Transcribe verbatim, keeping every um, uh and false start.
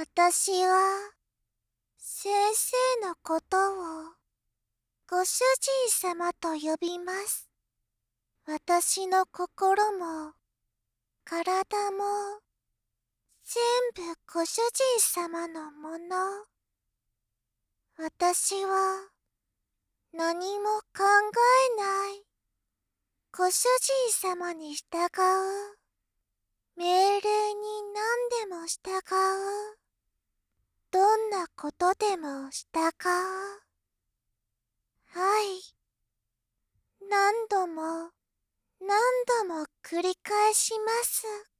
私は、先生のことを、ご主人様と呼びます。私の心も、体も、全部ご主人様のもの。私は、何も考えない。ご主人様に従う。命令に何でも従う。どんなことでも従う。はい。何度も、何度も繰り返します。